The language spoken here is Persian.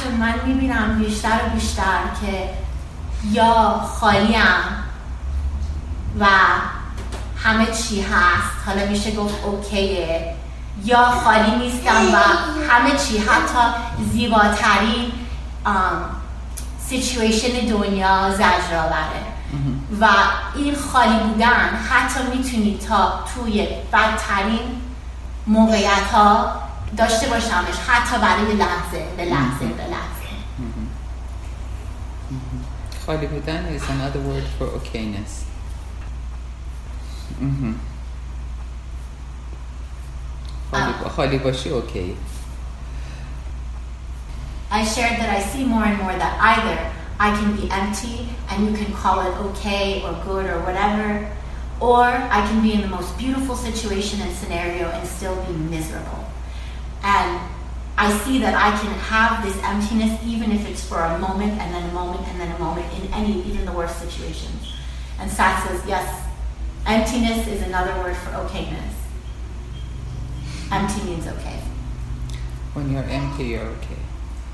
جون من میبینم بیشتر و بیشتر که یا خالیم و همه چی هست، حالا میشه گفت اوکیه، یا خالی نیستم و همه چی، حتی زیباترین سیچویشن دنیا زجرآوره. و این خالی بودن حتی میتونی تا توی بدترین موقعیت ها داشته باشمش، حتی برای لحظه به لحظه به لحظه. خالی بودن is another word for okayness. خالی باشی اوکی. I shared that I see more and more that either I can be empty and you can call it okay or good or whatever, or I can be in the most beautiful situation and scenario and still be miserable. And I see that I can have this emptiness even if it's for a moment and then a moment and then a moment in any, even the worst situations. And Sat says, yes, emptiness is another word for okayness. Empty means okay. When you're empty, you're okay.